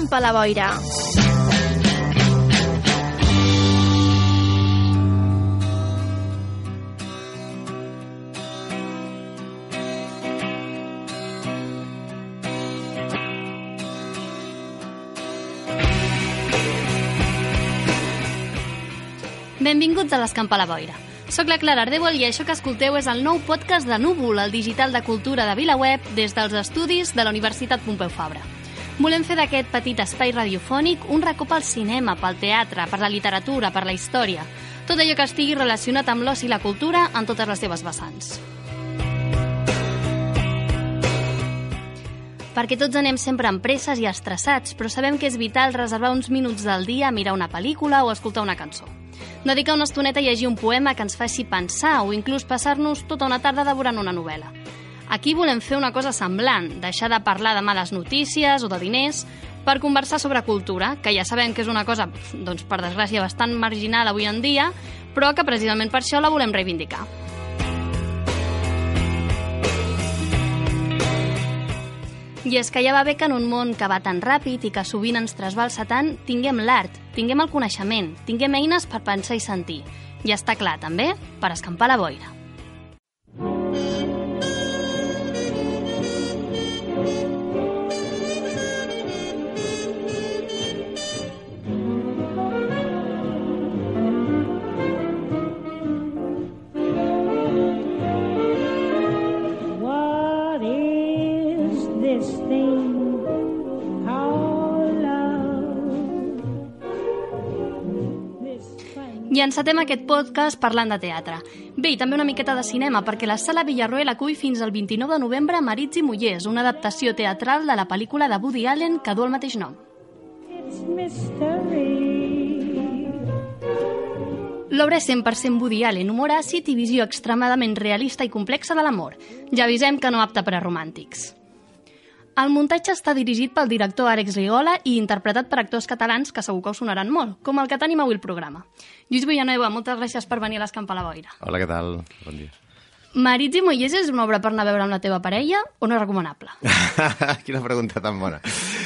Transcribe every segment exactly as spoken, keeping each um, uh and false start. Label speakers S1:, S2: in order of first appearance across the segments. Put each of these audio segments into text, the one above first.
S1: Escampa la boira. Benvinguts a l'Escampa la boira. Soc la Clara Ardèvol i això que escolteu és el nou podcast de Núvol, el digital de cultura de VilaWeb, des dels estudis de la Universitat Pompeu Fabra. Volem fer d'aquest petit espai radiofònic un racó pel cinema, pel teatre, per la literatura, per la història, tot allò que estigui relacionat amb l'oci i la cultura en totes les seves vessants. Perquè tots anem sempre amb presses i estressats, però sabem que és vital reservar uns minuts del dia a mirar una pel·lícula o escoltar una cançó. Dedicar una estoneta a llegir un poema que ens faci pensar o inclús passar-nos tota una tarda devorant una novel·la. Aquí volem fer una cosa semblant, deixar de parlar de males notícies o de diners per conversar sobre cultura, que ja sabem que és una cosa, doncs, per desgràcia, bastant marginal avui en dia, però que precisament per això la volem reivindicar. I és que ja va bé que en un món que va tan ràpid i que sovint ens trasbalsa tant, tinguem l'art, tinguem el coneixement, tinguem eines per pensar i sentir. I està clar, també, per escampar la boira. I encetem aquest podcast parlant de teatre. Bé, i també una miqueta de cinema, perquè la Sala Villarroel acull fins al vint-i-nou de novembre Marits i Mullers, una adaptació teatral de la pel·lícula de Woody Allen que du el mateix nom. L'obra és cent per cent Woody Allen, humor àcid i visió extremadament realista i complexa de l'amor. Ja avisem que no apta per a romàntics. El muntatge està dirigit pel director Àlex Rigola i interpretat per actors catalans que segur que us sonaran molt, com el que tenim avui el programa. Lluís Villanueva, moltes gràcies per venir a l'Escampa la boira.
S2: Hola, què tal? Bon dia.
S1: Marits i Mullers és una obra per anar a veure amb la teva parella o no és recomanable?
S2: Quina pregunta tan bona.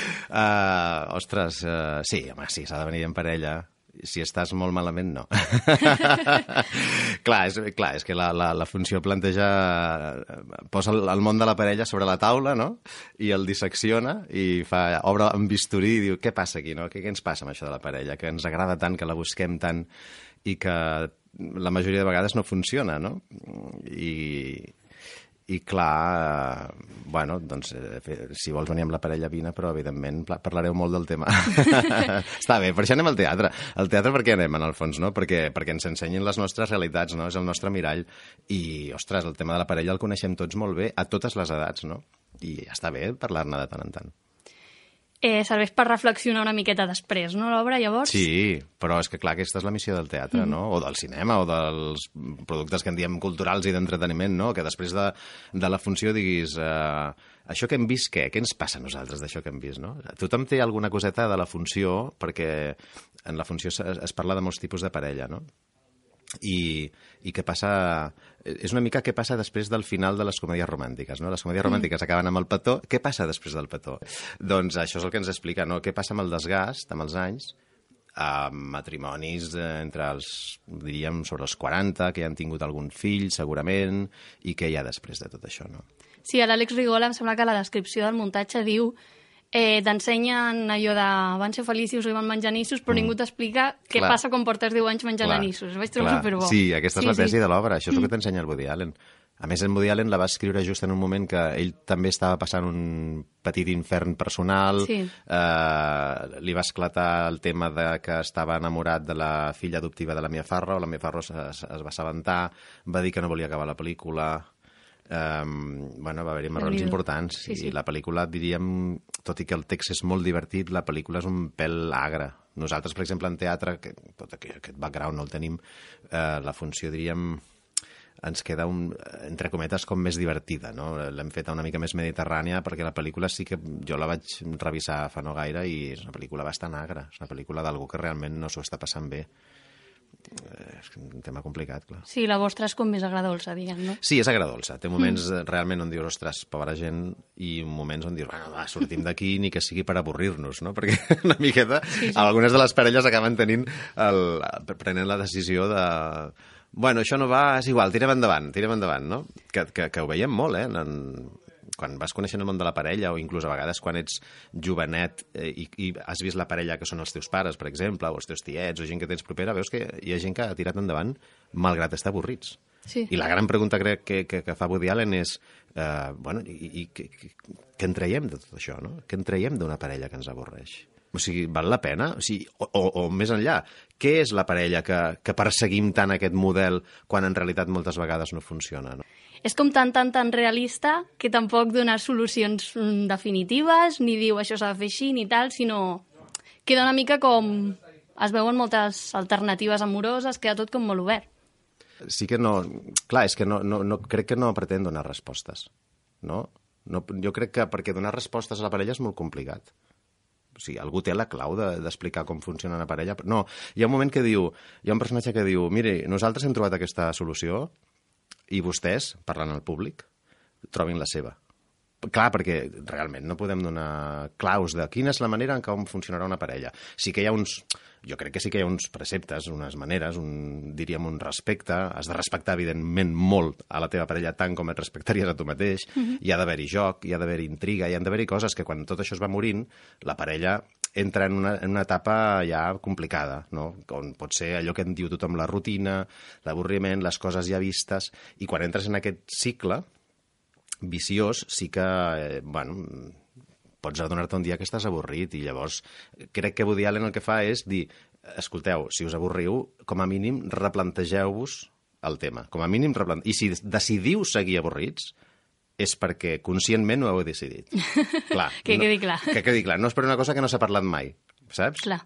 S2: Uh, ostres, uh, sí, home, sí, s'ha de venir en parella. Si estàs molt malament, no. clar, és, clar, és que la, la, la funció planteja... Posa el, el món de la parella sobre la taula, no? I el dissecciona i fa, obre amb bisturí i diu, què passa aquí, no? Què, què ens passa amb això de la parella? Que ens agrada tant, que la busquem tant i que la majoria de vegades no funciona, no? I... I clar, eh, bueno, doncs, eh, si vols venir amb la parella, vine, però evidentment parlareu molt del tema. Està bé, per això anem al teatre. Al teatre per què anem, en el fons, no? Perquè, perquè ens ensenyin les nostres realitats, no? És el nostre mirall. I, ostres, el tema de la parella el coneixem tots molt bé, a totes les edats, no? I està bé parlar-ne de tant en tant.
S1: Eh, serveix per reflexionar una miqueta després, no, l'obra, llavors?
S2: Sí, però és que clar, aquesta és la missió del teatre, mm. no? O del cinema, o dels productes que en diem culturals i d'entreteniment, no? Que després de, de la funció diguis, eh, això que hem vist, què? Què ens passa a nosaltres d'això que hem vist, no? Tothom té alguna coseta de la funció, perquè en la funció es, es parla de molts tipus de parella, no? I, i què passa... És una mica què passa després del final de les comèdies romàntiques, no? Les comèdies romàntiques mm. acaben amb el petó. Què passa després del petó? Doncs això és el que ens explica, no? Què passa amb el desgast, amb els anys, amb matrimonis entre els, diríem, sobre els quaranta, que ja han tingut algun fill, segurament, i què hi ha després de tot això, no?
S1: Sí, a l'Àlex Rigola em sembla que la descripció del muntatge diu Eh, t'ensenyen allò de van ser feliços i van menjar anissos, però mm. ningú t'explica què clar. Passa quan portes deu anys menjant clar. Anissos. Vaig trobar superbo.
S2: Sí, aquesta és sí, la tesi
S1: sí.
S2: de l'obra. Això és el que
S1: mm.
S2: t'ensenya el Woody Allen. A més, en Woody Allen la va escriure just en un moment que ell també estava passant un petit infern personal.
S1: Sí.
S2: Eh, li va esclatar el tema de que estava enamorat de la filla adoptiva de la Mia Farrow. La Mia Farrow es, es va assabentar, va dir que no volia acabar la pel·lícula. Um, bueno, va haver-hi marrons importants sí, sí. I la pel·lícula, diríem, tot i que el text és molt divertit, la pel·lícula és un pèl agre. Nosaltres, per exemple, en teatre, que tot aquest background no el tenim, eh, la funció, diríem, ens queda, un, entre cometes, com més divertida, no? L'hem feta una mica més mediterrània perquè la pel·lícula sí que jo la vaig revisar fa no gaire i és una pel·lícula bastant agra, és una pel·lícula d'algú que realment no s'ho està passant bé. és un tema complicat, clar.
S1: Sí, la vostra és com més agradolça, diguem, no?
S2: Sí, és agradolça. Té moments mm. realment on dius, ostres, pobra gent, i moments on dius, bueno, va, sortim d'aquí ni que sigui per avorrir-nos, no? Perquè una miqueta, sí, sí. algunes de les parelles acaben tenint el, prenent la decisió de... Bueno, això no va, és igual, tirem endavant, tirem endavant, no? Que, que, que ho veiem molt, eh? En, quan vas coneixent el món de la parella, o inclús a vegades quan ets jovenet eh, i, i has vist la parella que són els teus pares, per exemple, o els teus tiets, o gent que tens propera, veus que hi ha gent que ha tirat endavant malgrat estar avorrits.
S1: Sí.
S2: I la gran pregunta crec que, que, que fa Woody Allen és eh, bueno, i, i què, què en traiem de tot això, no? Què en traiem d'una parella que ens avorreix? O sigui, val la pena? O, sigui, o, o, o més enllà, què és la parella que, que perseguim tant aquest model quan en realitat moltes vegades no funciona, no?
S1: És com tan, tan, tan realista que tampoc dona solucions definitives, ni diu això s'ha de fer així, ni tal, sinó queda una mica com... Es veuen moltes alternatives amoroses, queda tot com molt obert.
S2: Sí que no... Clar, és que no, no, no, crec que no pretén donar respostes, no? no? Jo crec que perquè donar respostes a la parella és molt complicat. O sigui, algú té la clau de, d'explicar com funciona una parella. No, hi ha un moment que diu... Hi ha un personatge que diu, mire, nosaltres hem trobat aquesta solució i vostès, parlant al públic, trobin la seva. Clar, perquè realment no podem donar claus de quina és la manera en com funcionarà una parella. Sí que hi ha uns... Jo crec que sí que hi ha uns preceptes, unes maneres, un, diríem un respecte. Has de respectar, evidentment, molt a la teva parella tant com et respectaries a tu mateix. Uh-huh. Hi ha d'haver-hi joc, hi ha d'haver-hi intriga, hi ha d'haver-hi coses que quan tot això es va morint, la parella entra en una, en una etapa ja complicada, no? On pot ser allò que en diu tothom, la rutina, l'avorriment, les coses ja vistes, i quan entres en aquest cicle viciós, sí que, eh, bueno, pots adonar-te un dia que estàs avorrit, i llavors crec que Woody Allen el que fa és dir, escolteu, si us avorriu, com a mínim replantegeu-vos el tema, com a mínim replantegeu, i si decidiu seguir avorrits, és perquè conscientment ho heu decidit. Clar,
S1: que
S2: no,
S1: quedi clar.
S2: Que quedi clar. No és per una cosa que no s'ha parlat mai, saps?
S1: Clar.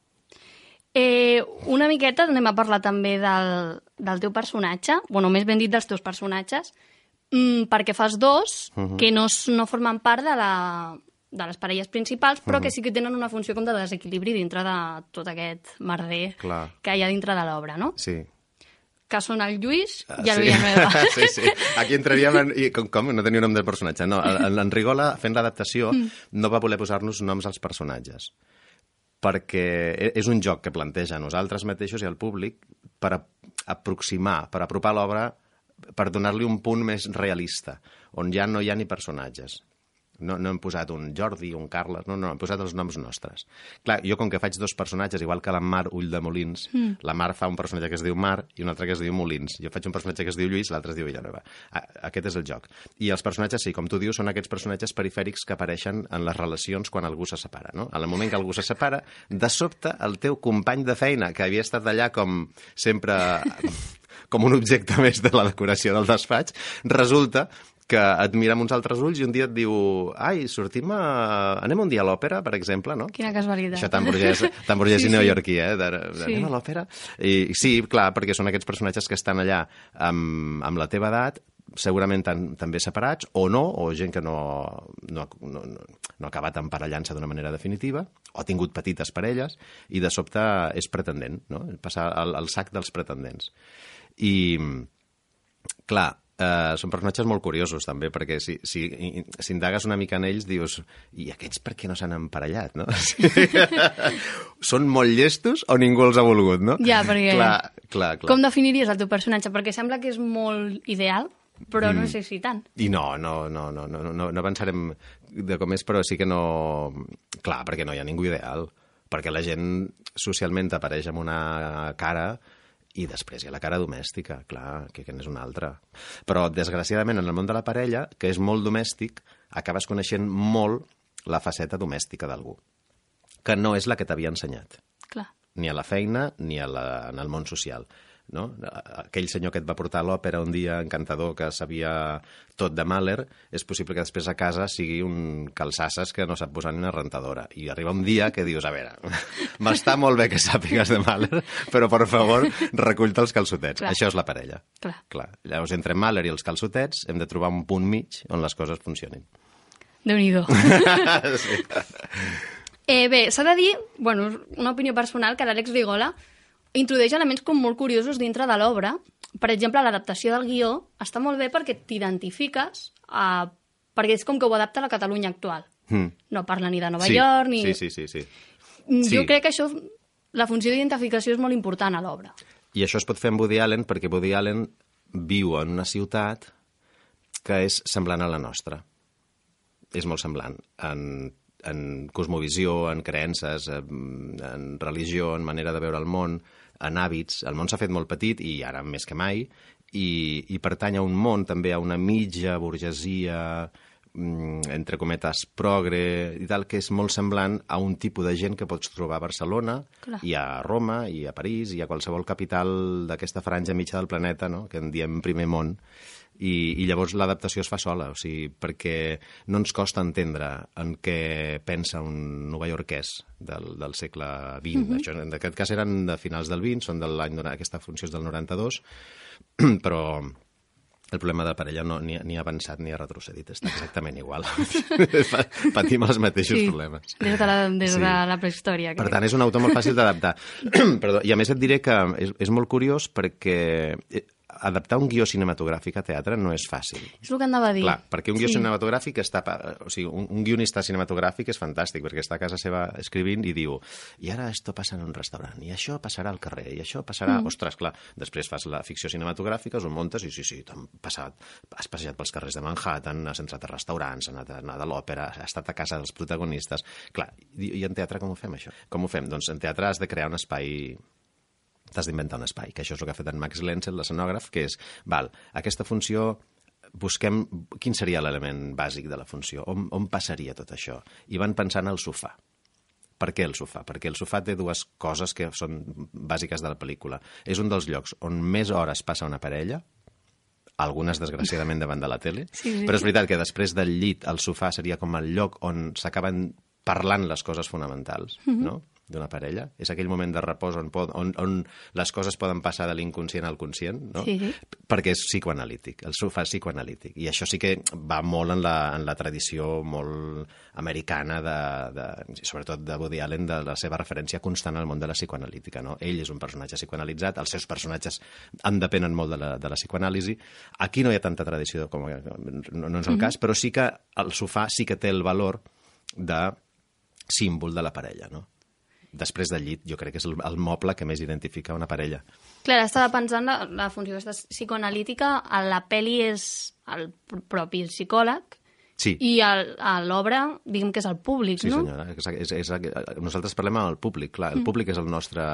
S1: Eh, una miqueta anem a parlar també del, del teu personatge, bueno, més ben dit dels teus personatges, mm, perquè fas dos uh-huh. que no, no formen part de, la, de les parelles principals, però uh-huh. que sí que tenen una funció com de desequilibri dintre de tot aquest merder Clar. Que hi ha dintre de l'obra, no?
S2: Sí.
S1: Que són el Lluís
S2: uh,
S1: i el
S2: sí.
S1: Villanueva.
S2: Sí, sí. Aquí entraríem... En, i com, com? No tenia nom del personatge. No, en, en Rigola, fent l'adaptació, mm. no va voler posar-nos noms als personatges, perquè és un joc que planteja a nosaltres mateixos i al públic per aproximar, per apropar l'obra, per donar-li un punt més realista, on ja no hi ha ni personatges. No, no hem posat un Jordi, un Carles, no, no, hem posat els noms nostres. Clar, jo com que faig dos personatges, igual que la Mar Ulldemolins, mm. la Mar fa un personatge que es diu Mar i un altre que es diu Molins. Jo faig un personatge que es diu Lluís, l'altre es diu Villanueva. Aquest és el joc. I els personatges, sí, com tu dius, són aquests personatges perifèrics que apareixen en les relacions quan algú se separa, no? En el moment que algú se separa, de sobte, el teu company de feina, que havia estat allà com sempre com un objecte més de la decoració del despatx, resulta que et mira amb uns altres ulls i un dia et diu ai, sortim a... anem un dia a l'òpera, per exemple, no?
S1: Quina casualitat.
S2: Això tan burgès, tan burgès sí, i neoyorquí, eh? De, de,
S1: sí.
S2: Anem a l'òpera? I sí, clar, perquè són aquests personatges que estan allà amb, amb la teva edat, segurament tan, també separats, o no, o gent que no, no, no, no ha acabat emparellant-se d'una manera definitiva, o ha tingut petites parelles, i de sobte és pretendent, no? Passar al, al sac dels pretendents. I, clar, Uh, són personatges molt curiosos, també, perquè si, si, si indagues una mica en ells, dius, i aquests per què no s'han emparellat, no? Són molt llestos o ningú els ha volgut, no?
S1: Ja, perquè...
S2: Clar, clar, clar.
S1: Com definiries el teu personatge? Perquè sembla que és molt ideal, però mm. no sé si tant.
S2: I no, no, no, no, no, no, no avançarem de com és, però sí que no... Clar, perquè no hi ha ningú ideal. Perquè la gent socialment t'apareix amb una cara... I després hi ha la cara domèstica, clar, que, que n'és una altra. Però, desgraciadament, en el món de la parella, que és molt domèstic, acabes coneixent molt la faceta domèstica d'algú, que no és la que t'havia ensenyat.
S1: Clar.
S2: Ni a la feina, ni a la, en el món social. No? Aquell senyor que et va portar a l'òpera un dia encantador que sabia tot de Mahler, és possible que després a casa sigui un calçasses que no sap posar ni una rentadora. I arriba un dia que dius, a veure, m'està molt bé que sàpigues de Mahler, però per favor, recull-te els calçotets. Clar. Això és la parella.
S1: Clar.
S2: Clar. Llavors, entre Mahler i els calçotets hem de trobar un punt mig on les coses funcionin.
S1: Déu-n'hi-do.
S2: Sí.
S1: Eh, bé, s'ha de dir, bueno, una opinió personal, que l'Àlex Rigola introdueix elements com molt curiosos dintre de l'obra. Per exemple, l'adaptació del guió està molt bé perquè t'identifiques, uh, perquè és com que ho adapta a la Catalunya actual. Mm. No parla ni de Nova
S2: sí,
S1: York, ni...
S2: Sí, sí, sí, sí.
S1: Jo
S2: sí.
S1: crec que això, la funció d'identificació és molt important a l'obra.
S2: I això es pot fer amb Woody Allen perquè Woody Allen viu en una ciutat que és semblant a la nostra. És molt semblant en, en cosmovisió, en creences, en, en religió, en manera de veure el món, en hàbits. El món s'ha fet molt petit i ara més que mai, i, i pertany a un món, també a una mitja burgesia, entre cometes, progre i tal, que és molt semblant a un tipus de gent que pots trobar a Barcelona, Clar. i a Roma, i a París, i a qualsevol capital d'aquesta franja mitja del planeta, no? Que en diem primer món. I, i llavors l'adaptació es fa sola, o sigui, perquè no ens costa entendre en què pensa un novaiorquès del, del segle vint. Mm-hmm. Això, en aquest cas eren de finals del vint, són de l'any, aquesta funció és del noranta-dos, però el problema de parella no, ni, ni ha avançat ni ha retrocedit, està exactament igual. Patim els mateixos sí, problemes.
S1: Des de la, des sí. de la prehistòria.
S2: Per tant, és un autor molt fàcil d'adaptar. Perdó, i a més et diré que és, és molt curiós perquè adaptar un guió cinematogràfic a teatre no és fàcil.
S1: És el que anava a dir.
S2: Clar, perquè un guió
S1: sí.
S2: cinematogràfic està... O sigui, un, un guionista cinematogràfic és fantàstic, perquè està a casa seva escrivint i diu i ara esto passa en un restaurant, i això passarà al carrer, i això passarà... Mm. Ostres, clar, després fas la ficció cinematogràfica, ho muntes i sí, sí, t'han passat, has passejat pels carrers de Manhattan, has entrat a restaurants, has anat a, anat a l'òpera, has estat a casa dels protagonistes... Clar, i, i en teatre com ho fem, això? Com ho fem? Doncs en teatre has de crear un espai... T'has d'inventar un espai, que això és el que ha fet en Max Lenzel, l'escenògraf, que és, val, aquesta funció, busquem quin seria l'element bàsic de la funció, on, on passaria tot això? I van pensar en el sofà. Per què el sofà? Perquè el sofà té dues coses que són bàsiques de la pel·lícula. És un dels llocs on més hores passa una parella, algunes, desgraciadament, davant de la tele, sí, sí. Però és veritat que després del llit el sofà seria com el lloc on s'acaben parlant les coses fonamentals, mm-hmm. no?, d'una parella. És aquell moment de repòs on, pod, on, on les coses poden passar de l'inconscient al conscient, no? Sí, sí. Perquè és psicoanalític, el sofà és psicoanalític. I això sí que va molt en la, en la tradició molt americana, de, de, sobretot de Woody Allen, de la seva referència constant al món de la psicoanalítica, no? Ell és un personatge psicoanalitzat, els seus personatges en depenen molt de la, de la psicoanàlisi. Aquí no hi ha tanta tradició, com no, no és el mm-hmm. cas, però sí que el sofà sí que té el valor de símbol de la parella, no? Després del llit, jo crec que és el, el moble que més identifica una parella.
S1: Clar, estava pensant la, la funció aquesta psicoanalítica, a la pel·li és el propi psicòleg,
S2: sí.
S1: I el, a l'obra, diguem que és el públic,
S2: sí,
S1: no?
S2: Sí, senyora. És, és, és, nosaltres parlem amb el públic, clar. El mm. públic és el nostre,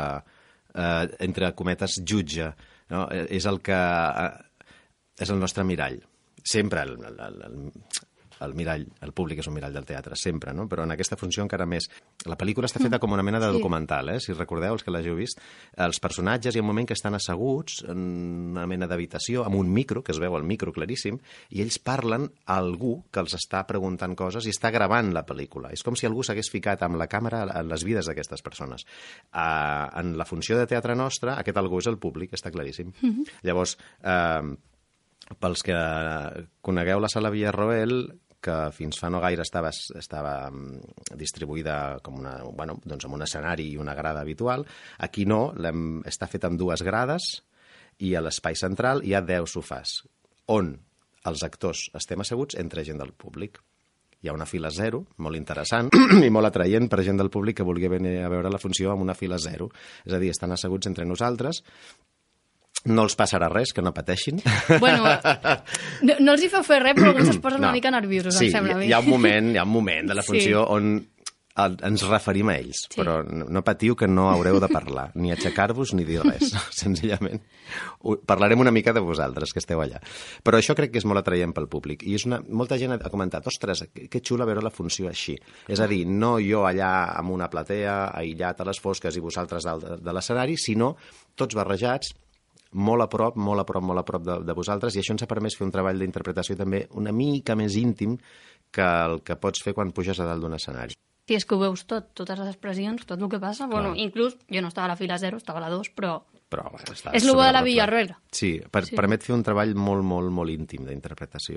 S2: eh, entre cometes, jutge, no? És el que... Eh, és el nostre mirall. Sempre el... el, el, el el mirall, el públic és un mirall del teatre, sempre, no? Però en aquesta funció encara més. La pel·lícula està feta com una mena de documental, eh? Si recordeu, els que l'hàgiu vist, els personatges hi ha un moment que estan asseguts en una mena d'habitació, amb un micro, que es veu el micro claríssim, i ells parlen a algú que els està preguntant coses i està gravant la pel·lícula. És com si algú s'hagués ficat amb la càmera en les vides d'aquestes persones. Uh, en la funció de teatre nostra, aquest algú és el públic, està claríssim. Mm-hmm. Llavors, uh, pels que conegueu la Sala Villarroel, que fins fa no gaire estava, estava distribuïda com una, bueno, doncs amb un escenari i una grada habitual. Aquí no, està fet amb dues grades i a l'espai central hi ha deu sofàs, on els actors estem asseguts entre gent del públic. Hi ha una fila zero, molt interessant i molt atraient per gent del públic que vulgui venir a veure la funció amb una fila zero. És a dir, estan asseguts entre nosaltres. No els passarà res, que no pateixin.
S1: Bueno, no, no els hi fa fer res, però alguns es posen no. una mica nerviosos,
S2: sí,
S1: em sembla a mi.
S2: Hi ha un moment, hi ha un moment de la funció sí. on el, ens referim a ells, sí. però no, no patiu que no haureu de parlar, ni aixecar-vos ni dir res, senzillament. Parlarem una mica de vosaltres, que esteu allà. Però això crec que és molt atraient pel públic. I és una, molta gent ha comentat, ostres, que xula veure la funció així. És a dir, no jo allà amb una platea, aïllat a les fosques i vosaltres dalt de, de l'escenari, sinó tots barrejats, molt a prop, molt a prop, molt a prop de, de vosaltres, i això ens ha permès fer un treball d'interpretació també una mica més íntim que el que pots fer quan puges a dalt d'un escenari.
S1: Sí, és que ho veus tot, totes les expressions, tot el que passa. Clar. Bueno, inclús, jo no estava a la fila zero, estava a la dos, però...
S2: però bueno,
S1: és el bo de la Villarroel.
S2: Sí, per, sí, permet fer un treball molt, molt, molt íntim d'interpretació.